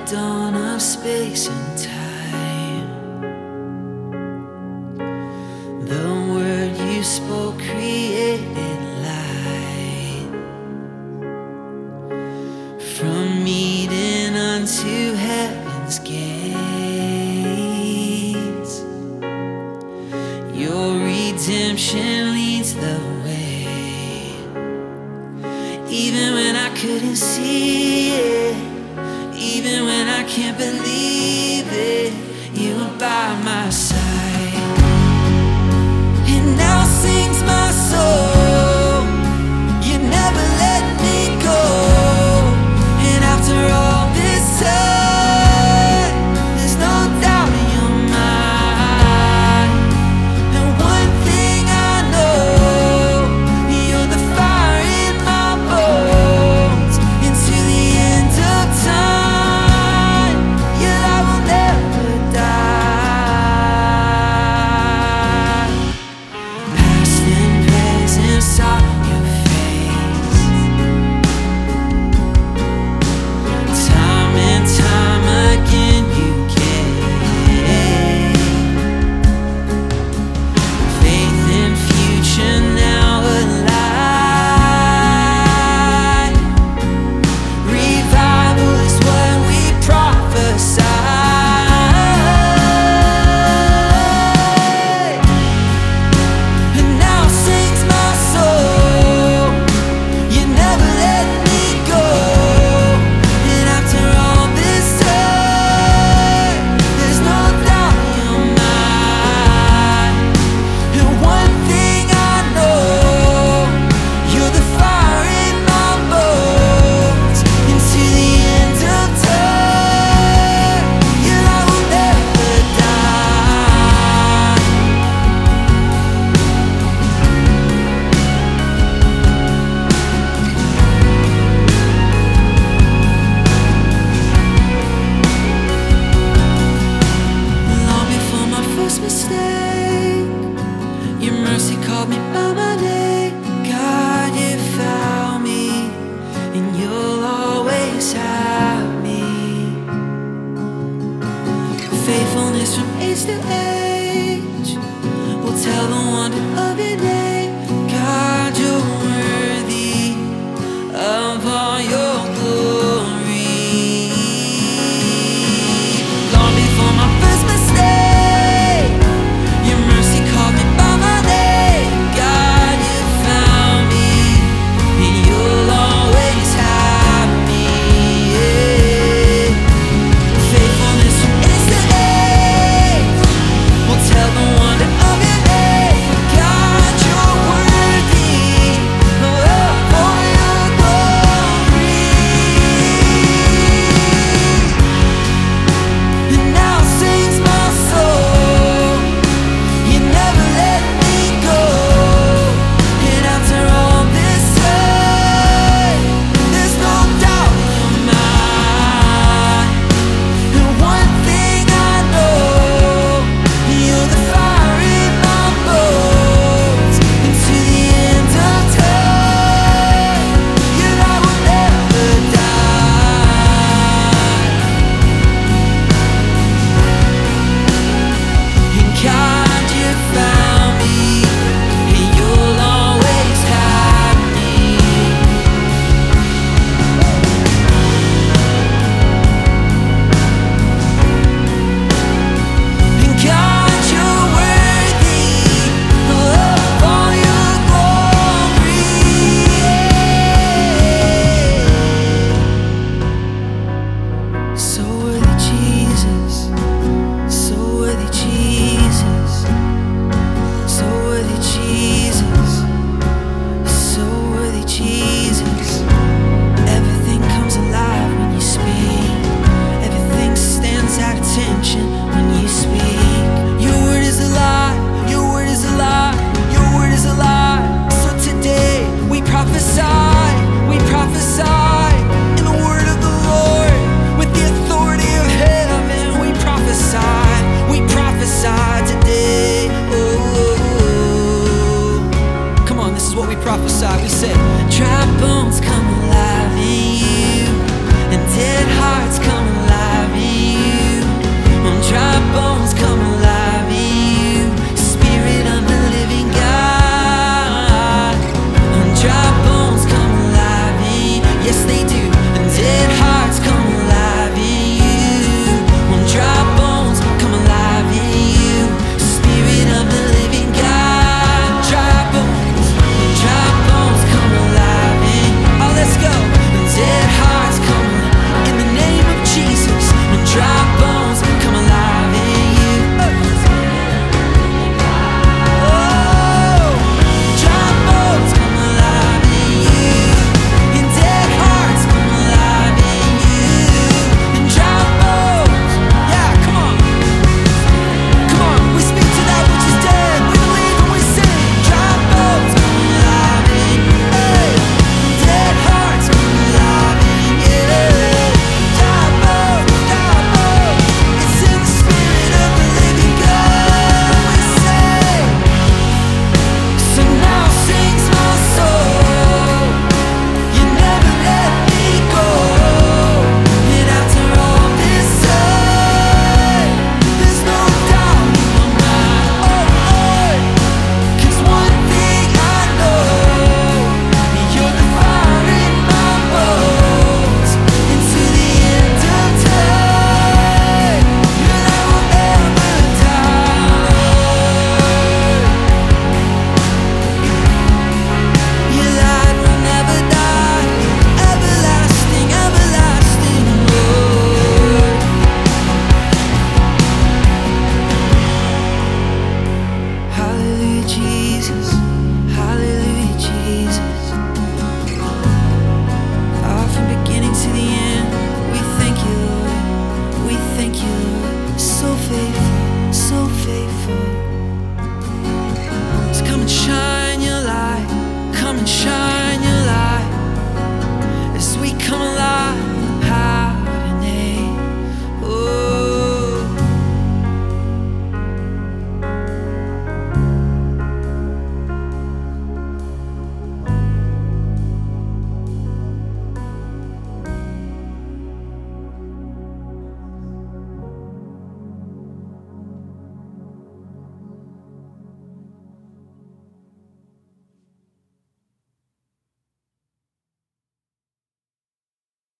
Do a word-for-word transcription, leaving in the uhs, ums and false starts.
dawn of space and time. The word you spoke created light. From Eden unto heaven's gates, your redemption leads the way. Even when I couldn't see it, even when I can't believe it, you were by my side. And now sings my soul, you never let me go. And after all this time, there's no doubt in your mind. And one thing I know, you're the fire in my bones into the end of time. Your love will never die. Past and present saw your face. Time and time again you gave. Faith and future now alive. Revival is what we prophesy. And now sings my soul, you never let me go. And after all this time, there's no doubt in your mind. And one thing I know, you're the fire in my bones into the end of time. Your love will never die. Long before my first mistake, your mercy called me by my name. God, you found me, and you'll always have me. Faithfulness from age to age will tell the wonder of your name. God, you're worthy of all your